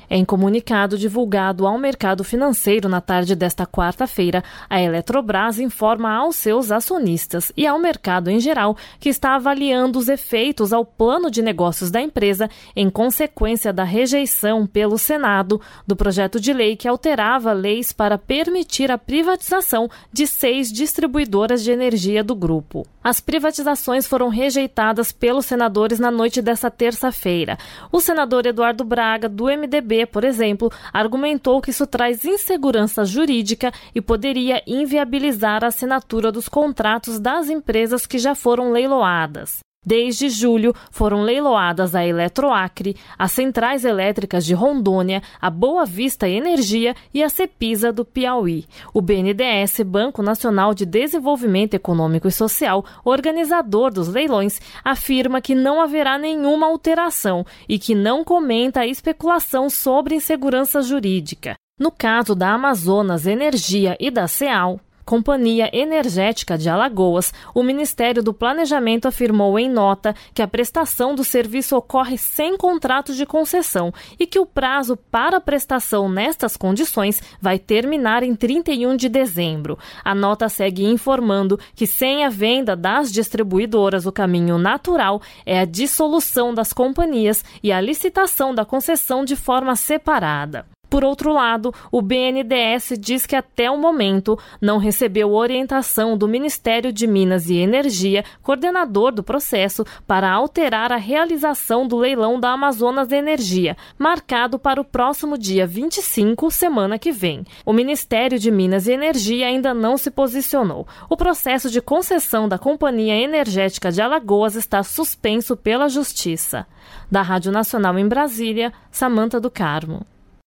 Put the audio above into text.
Em comunicado divulgado ao mercado financeiro na tarde desta quarta-feira, a Eletrobras informa aos seus acionistas e ao mercado em geral que está avaliando os efeitos ao plano de negócios da empresa em consequência da rejeição pelo Senado do projeto de lei que alterava leis para permitir a privatização de 6 distribuidoras de energia do grupo. As privatizações foram rejeitadas pelos senadores na noite desta terça-feira. O senador Eduardo Braga, do MDB, por exemplo, argumentou que isso traz insegurança jurídica e poderia inviabilizar a assinatura dos contratos das empresas que já foram leiloadas. Desde julho, foram leiloadas a Eletroacre, as Centrais Elétricas de Rondônia, a Boa Vista Energia e a Cepisa do Piauí. O BNDES, Banco Nacional de Desenvolvimento Econômico e Social, organizador dos leilões, afirma que não haverá nenhuma alteração e que não comenta a especulação sobre insegurança jurídica. No caso da Amazonas Energia e da CEAL, Companhia Energética de Alagoas, o Ministério do Planejamento afirmou em nota que a prestação do serviço ocorre sem contrato de concessão e que o prazo para a prestação nestas condições vai terminar em 31 de dezembro. A nota segue informando que sem a venda das distribuidoras, o caminho natural é a dissolução das companhias e a licitação da concessão de forma separada. Por outro lado, o BNDES diz que até o momento não recebeu orientação do Ministério de Minas e Energia, coordenador do processo, para alterar a realização do leilão da Amazonas Energia, marcado para o próximo dia 25, semana que vem. O Ministério de Minas e Energia ainda não se posicionou. O processo de concessão da Companhia Energética de Alagoas está suspenso pela Justiça. Da Rádio Nacional em Brasília, Samanta do Carmo.